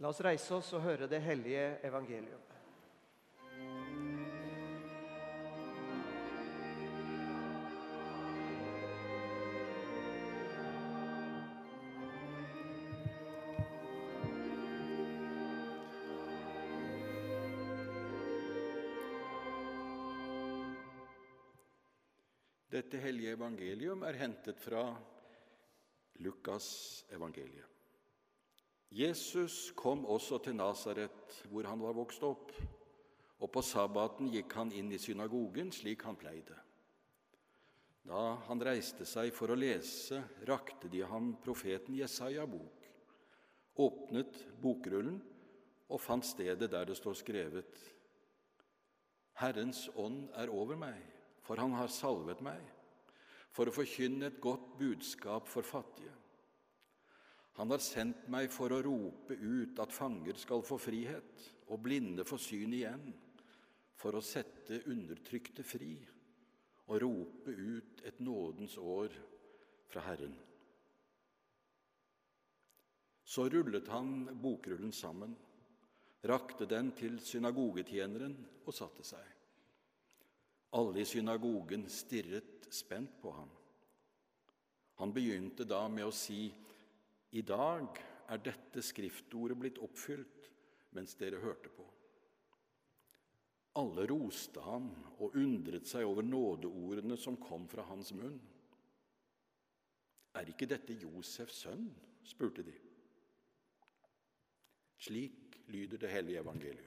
La oss reise oss og høre det hellige evangelium. Dette hellige evangelium hentet fra Lukas evangeliet. Jesus kom også til Nasaret, hvor han var vokst opp, og på sabbaten gikk han inn i synagogen slik han pleide. Da han reiste seg for å lese, rakte de ham profeten Jesaja bok, åpnet bokrullen og fant stedet der det står skrevet: Herrens ånd over meg, for han har salvet meg, for å forkynne et godt budskap for fattige. Han har sendt meg for å rope ut at fanger skal få frihet, og blinde få syn igjen, for å sette undertrykte fri, og rope ut et nådens år fra Herren. Så rullet han bokrullen sammen, rakte den til synagogetjeneren og satte seg. Alle i synagogen stirret spent på ham. Han begynte da med å si: I dag dette skriftordet blitt oppfylt mens dere hørte på. Alle roste ham og undret seg over nådeordene som kom fra hans munn. Ikke dette Josefs sønn? Spurte de. Slik lyder det hellige evangelium.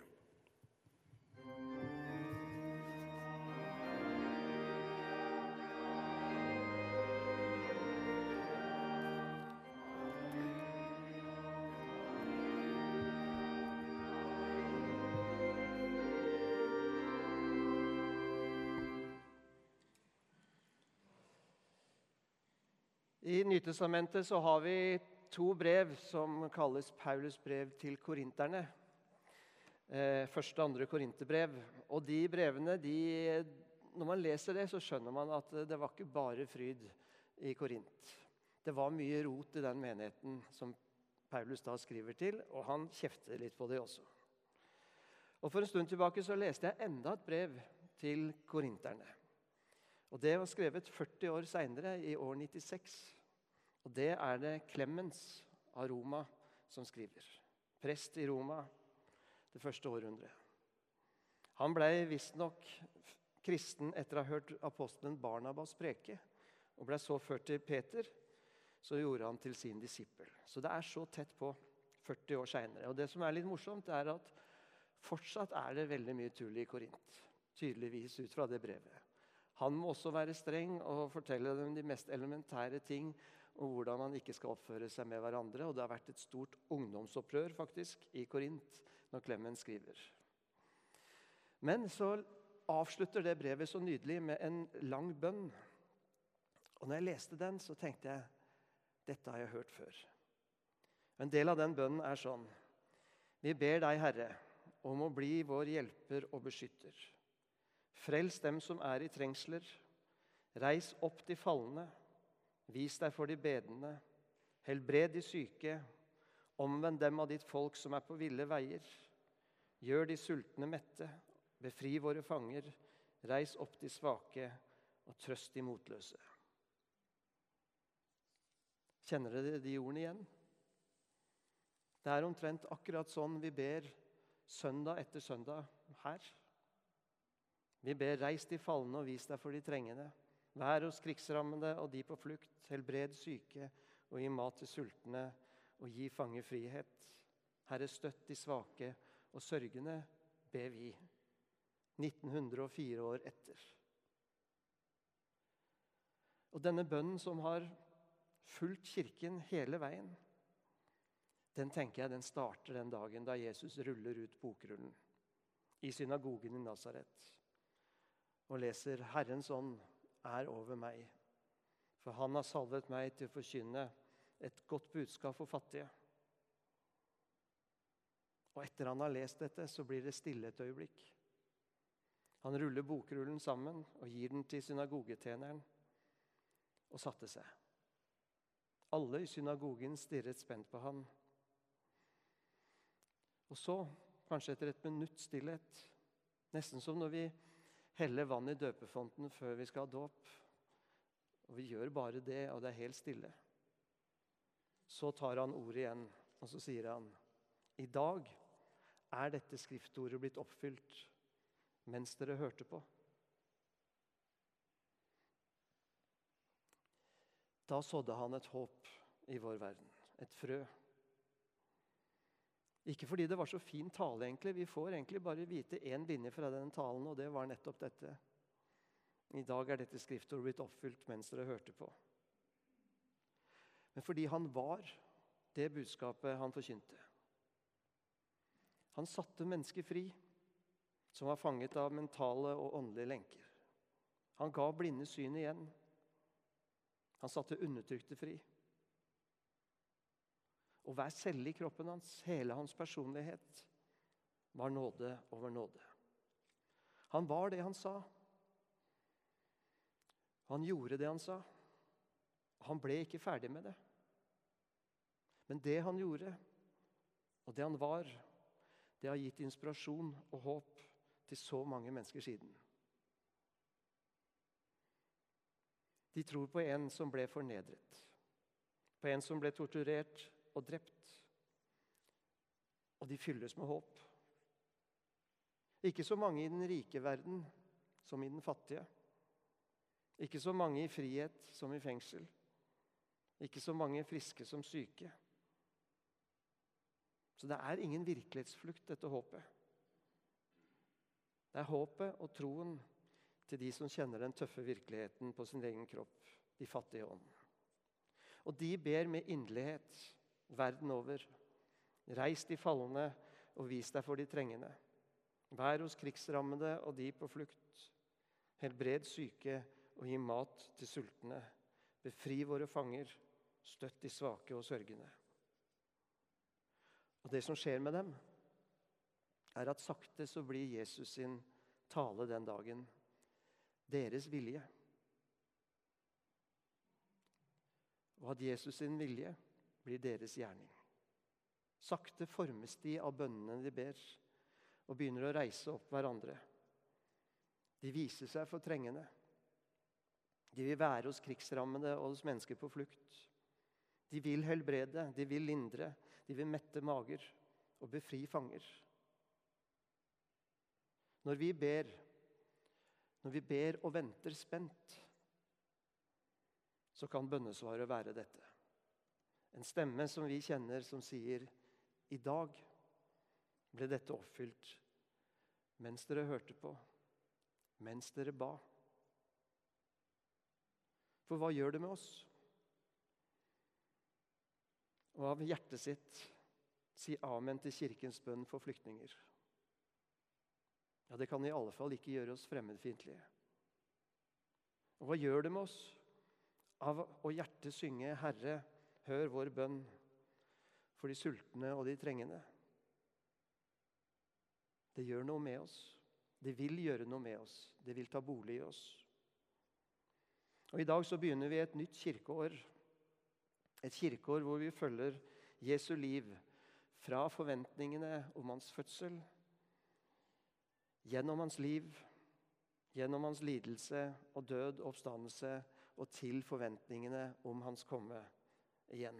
I Nytestamentet så har vi 2 brev som kalles Paulus brev til korinterne. Første og andre korinterbrev. Og de brevene, når man leser det, så skjønner man at det var ikke bare fryd i Korint. Det var mye rot i den menigheten som Paulus da skriver til, og han kjefter litt på det også. Og for en stund tilbake så leste jeg enda et brev til korinterne. Og det var skrevet 40 år senere, i år 96. Og det det Clemens av Roma som skriver. Prest i Roma det første århundret. Han ble visstnok kristen etter å ha hørt apostelen Barnabas preke, og ble så ført til Peter, så gjorde han til sin disippel. Så det så tett på 40 år senere. Og det som litt morsomt at fortsatt det veldig mye tull i Korint, tydeligvis ut fra det brevet. Han må også være streng og fortelle dem de mest elementære ting og hvordan man ikke skal oppføre seg med hverandre. Og det har vært et stort ungdomsopprør faktisk i Korint når Clemens skriver. Men så avslutter det brevet så nydelig med en lang bønn. Og når jeg leste den så tenkte jeg, dette har jeg hørt før. En del av den bønnen sånn: Vi ber deg, Herre, om å bli vår hjelper og beskytter. Frels dem som i trengsler, reis opp de falne, vis deg for de bedende, helbred de syke, omvend dem av ditt folk som på ville veier, gjør de sultne mette, befri våre fanger, reis opp de svake og trøst de motløse. Kjenner dere de ordene igjen? Det omtrent akkurat sånn vi ber søndag etter søndag her. Vi ber reis de falne og vis deg for de trengende. Vær hos krigsrammede og de på flukt. Helbred syke og gi mat til sultne og gi fange frihet. Herre, støtt de svake og sørgende, ber vi. 1904 år etter. Og denne bønnen som har fulgt kirken hele veien, den tenker jeg den starter den dagen da Jesus ruller ut bokrullen i synagogen i Nasaret og leser: Herrens ånd over meg, for han har salvet meg til å forkynne et godt budskap for fattige. Og etter han har lest dette, så blir det stille et øyeblikk. Han ruller bokrullen sammen og gir den til synagogetjeneren og satte seg. Alle i synagogen stirret spent på han. Og så, kanskje etter et minutt stillhet, nesten som når vi heller vann i døpefonten før vi skal ha dåp, og vi gjør bare det, og det er helt stille. Så tar han ordet igjen, og så sier han, i dag er dette skriftordet blitt oppfylt mens dere hørte på. Da sådde han et håp i vår verden, et frø. Ikke fordi det var så fin tale egentlig, vi får egentlig bare vite en linje fra den talen, og det var nettopp dette. I dag er dette skriftordet blitt oppfylt mens dere hørte på. Men fordi han var det budskapet han forkynte. Han satte mennesker fri, som var fanget av mentale og åndelige lenker. Han ga blinde syn igjen. Han satte undertrykte fri. Og hver celle i kroppen hans, hele hans personlighet, var nåde over nåde. Han var det han sa. Han gjorde det han sa. Han ble ikke ferdig med det. Men det han gjorde, og det han var, det har gitt inspirasjon og håp til så mange mennesker siden. De tror på en som ble fornedret, på en som ble torturert og drept, og de fylles med håp. Ikke så mange i den rike verden som i den fattige. Ikke så mange i frihet som i fengsel. Ikke så mange friske som syke. Så det er ingen virkelighetsflukt, dette håpet. Det er håpet og troen til de som kjenner den tøffe virkeligheten på sin egen kropp, de fattige i ånden. Og de ber med inderlighet verden over. Reis de falne og vis deg for de trengende. Vær hos krigsrammede og de på flukt. Helbred syke og gi mat til sultne. Befri våre fanger, støtt de svake og sørgende. Og det som skjer med dem, er at sakte så blir Jesus sin tale den dagen deres vilje. Og at Jesus sin vilje blir deres gjerning. Sakte formes de av bønnene de ber, og begynner å reise opp hverandre. De viser seg for trengende. De vil være hos krigsrammede og hos mennesker på flukt. De vil helbrede, de vil lindre, de vil mette mager og befri fanger. Når vi ber og venter spent, så kan bønnesvaret være dette. En stemme som vi kjenner som sier, i dag ble dette oppfylt mens dere hørte på, mens dere ba. For hva gjør det med oss? Og av hjertet sitt si amen til kirkens bønn for flyktninger. Ja, det kan i alle fall ikke gjøre oss fremmedfiendtlige. Og hva gjør det med oss? Av å hjertet synge, Herre, hør vår bønn for de sultne og de trengende. Det gjør noe med oss. Det vil gjøre noe med oss. Det vil ta bolig i oss. Og i dag så begynner vi et nytt kirkeår. Et kirkeår hvor vi følger Jesu liv fra forventningene om hans fødsel, gjennom hans liv, gjennom hans lidelse og død og oppstandelse, og til forventningene om hans komme igjen.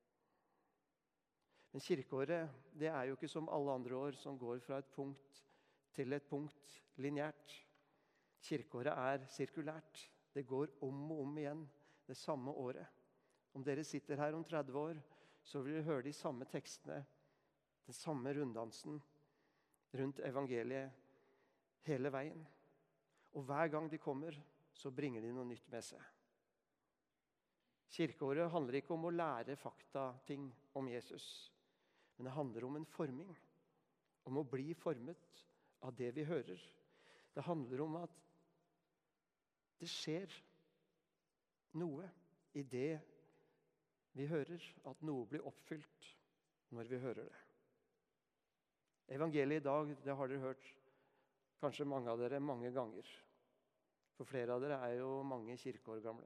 Men kirkeåret, det er jo ikke som alle andre år som går fra et punkt til et punkt lineært. Kirkeåret er sirkulært. Det går om og om igjen det samme året. Om dere sitter her om 30 år, så vil dere høre de samme tekstene, den samme runddansen rundt evangeliet hele veien. Og hver gang de kommer, så bringer de noe nytt med seg. Kirkeåret handler ikke om å lære fakta-ting om Jesus, men det handler om en forming, om å bli formet av det vi hører. Det handler om at det skjer noe i det vi hører, at noe blir oppfylt når vi hører det. Evangeliet i dag, det har dere hørt, kanskje mange av dere, mange ganger. For flere av dere er jo mange kirkeår gamle.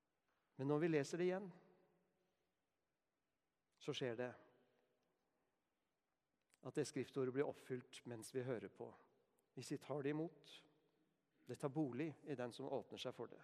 Men når vi leser det igjen, så skjer det. at det skriftordet blir oppfylt mens vi hører på. Hvis vi tar det imot, det tar bolig i den som åpner seg for det.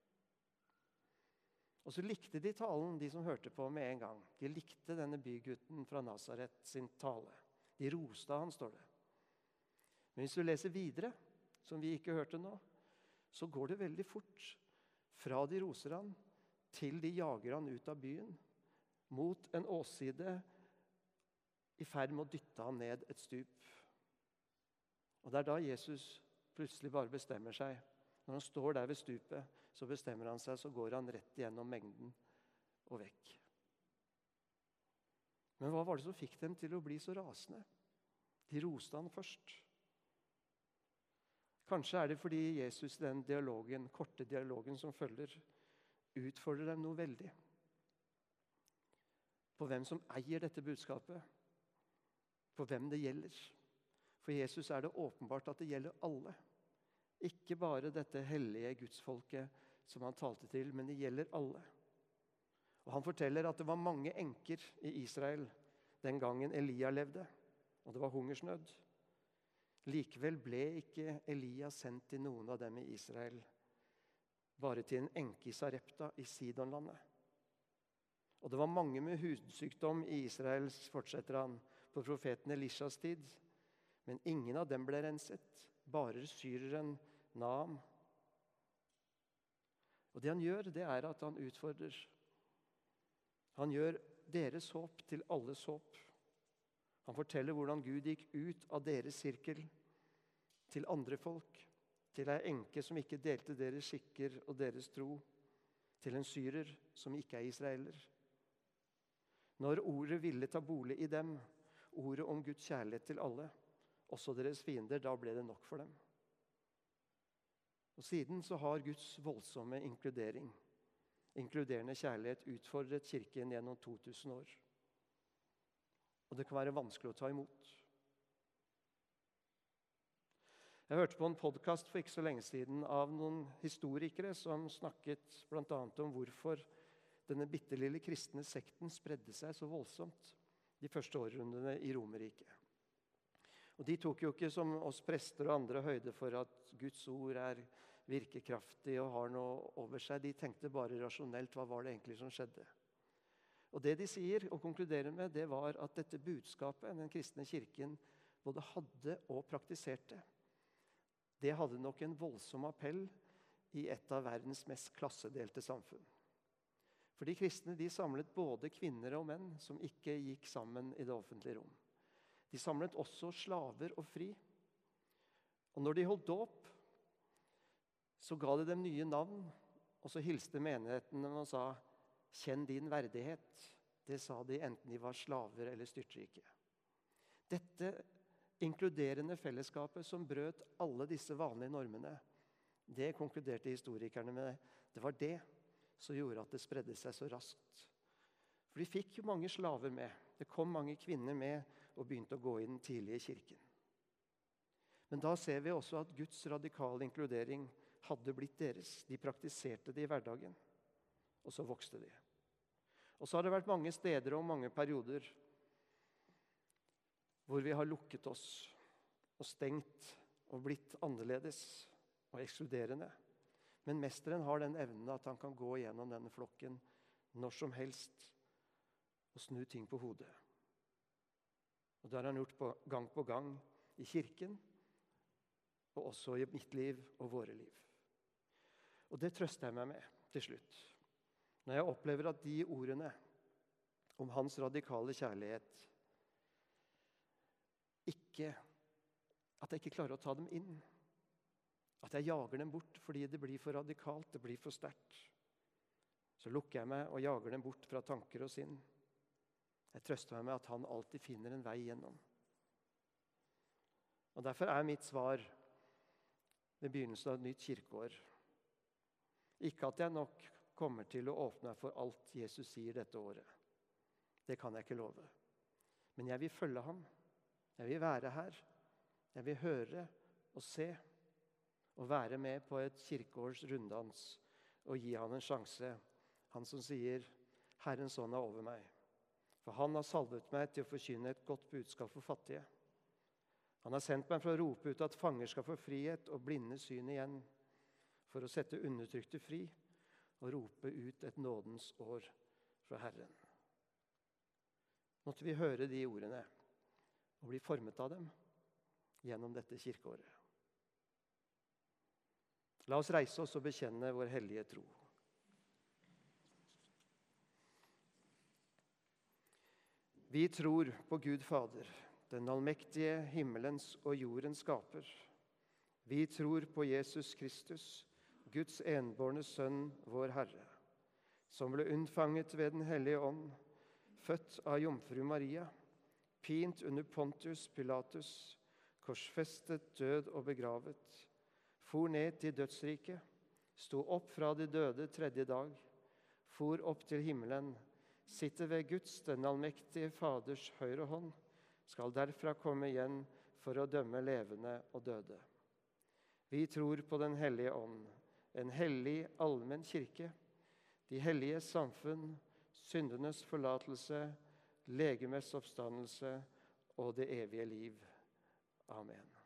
Og så likte de talen, de som hørte på med en gang. De likte denne bygutten fra Nazaret sin tale. De roste han, står det. Men hvis du leser videre, som vi ikke hørte nå, så går det veldig fort fra de roser han, til de jager han ut av byen, mot en åsside, i ferd med å dytte han ned et stup. Og det er da Jesus plutselig bare bestemmer seg. Når han står der ved stupet, så bestemmer han seg, så går han rett gjennom mengden og vekk. Men hva var det som fikk dem til å bli så rasende? De roste han først. Kanskje er det fordi Jesus i den dialogen, korte dialogen som følger, utfordrer dem noe veldig. På hvem som eier dette budskapet. På hvem det gjelder. For Jesus er det åpenbart at det gjelder alle. Ikke bare dette hellige gudsfolket som han talte til, men det gjelder alle. Og han forteller at det var mange enker i Israel den gangen Elia levde, og det var hungersnød. Likevel ble ikke Elia sendt til noen av dem i Israel, bare til en enke i Sarepta i Sidonlandet. Og det var mange med hudsykdom i Israel, fortsetter han, på profeten Elishas tid, men ingen av dem ble renset, bare syreren Naam. Og det han gjør, det er at han utfordrer. Han gjør deres håp til alles håp. Han forteller hvordan Gud gikk ut av deres sirkel til andre folk, til ei enke som ikke delte deres skikker og deres tro, til en syrer som ikke er israeler. Når ordet ville ta bolig i dem, ordet om Guds kjærlighet til alle, også deres fiender, da ble det nok for dem. Og siden så har Guds voldsomme inkludering, inkluderende kjærlighet, utfordret kirken gjennom 2000 år. Og det kan være vanskelig å ta imot. Jeg hørte på en podcast for ikke så lenge siden av noen historikere som snakket blant annet om hvorfor denne bittelille kristne sekten spredde seg så voldsomt de første årrundene i Romerriket. Og de tok jo ikke som oss prester og andre høyde for at Guds ord er virkekraftig og har noe over seg. De tenkte bare rasjonelt, hva var det egentlig som skjedde? Og det de sier og konkluderer med, det var at dette budskapet den kristne kirken både hadde og praktiserte. Det hadde nok en voldsom appell i et av verdens mest klassedelte samfunn. For de kristne de samlet både kvinner og menn som ikke gikk sammen i det offentlige rom. De samlet også slaver og fri. Og når de holdt dåp, så ga de dem nye navn, og så hilste menigheten og sa, «Kjenn din verdighet». Det sa de enten de var slaver eller styrtrike. Dette inkluderende fellesskapet som brøt alle disse vanlige normene, det konkluderte historikerne med. Det var det som gjorde at det spredde seg så raskt. For de fikk jo mange slaver med. Det kom mange kvinner med og begynte å gå i den tidlige kirken. Men da ser vi også at Guds radikale inkludering hadde blitt deres. De praktiserte det i hverdagen, og så vokste de. Og så har det vært mange steder og mange perioder hvor vi har lukket oss og stengt og blitt annerledes og ekskluderende. Men mesteren har den evnen at han kan gå gjennom denne flokken når som helst og snu ting på hodet. Og det har han gjort på gang i kirken, og også i mitt liv og våre liv. Og det trøster jeg meg med til slutt. Når jeg opplever at de ordene om hans radikale kjærlighet at jeg ikke klarer å ta dem inn. At jeg jager dem bort fordi det blir for radikalt, det blir for sterkt. Så lukker jeg meg og jager dem bort fra tanker og sinn. Jeg trøster meg med at han alltid finner en vei gjennom. Og derfor er mitt svar ved begynnelsen av et nytt kirkeår ikke at jeg nok kommer til å åpne for alt Jesus sier dette året. Det kan jeg ikke love. Men jeg vil følge ham. Jeg vil være her. Jeg vil høre og se og være med på et kirkeårs runddans og gi han en sjanse. Han som sier, Herrens ånd er over meg, For han har salvet meg til å forkynne et godt budskap for fattige. Han har sendt meg for å rope ut at fanger skal få frihet og blinde syn igjen, for å sette undertrykte fri og rope ut et nådens år fra Herren. Måtte vi høre de ordene og bli formet av dem gjennom dette kirkeåret. La oss reise oss og bekjenne vår hellige tro. Vi tror på Gud Fader, den allmektige himmelens og jordens skaper. Vi tror på Jesus Kristus, Guds enbårne sønn, vår Herre, som ble unnfanget ved den hellige ånd, født av jomfru Maria, pint under Pontius Pilatus, korsfestet, død og begravet, for ned til dødsriket, sto opp fra de døde tredje dag, for opp til himmelen, sitter ved Guds, den allmektige Faders høyre hånd, skal derfra komme igjen for å dømme levende og døde. Vi tror på den hellige ånd, en hellig allmenn kirke, de hellige samfunn, syndenes forlatelse, legemes oppstandelse og det evige liv. Amen.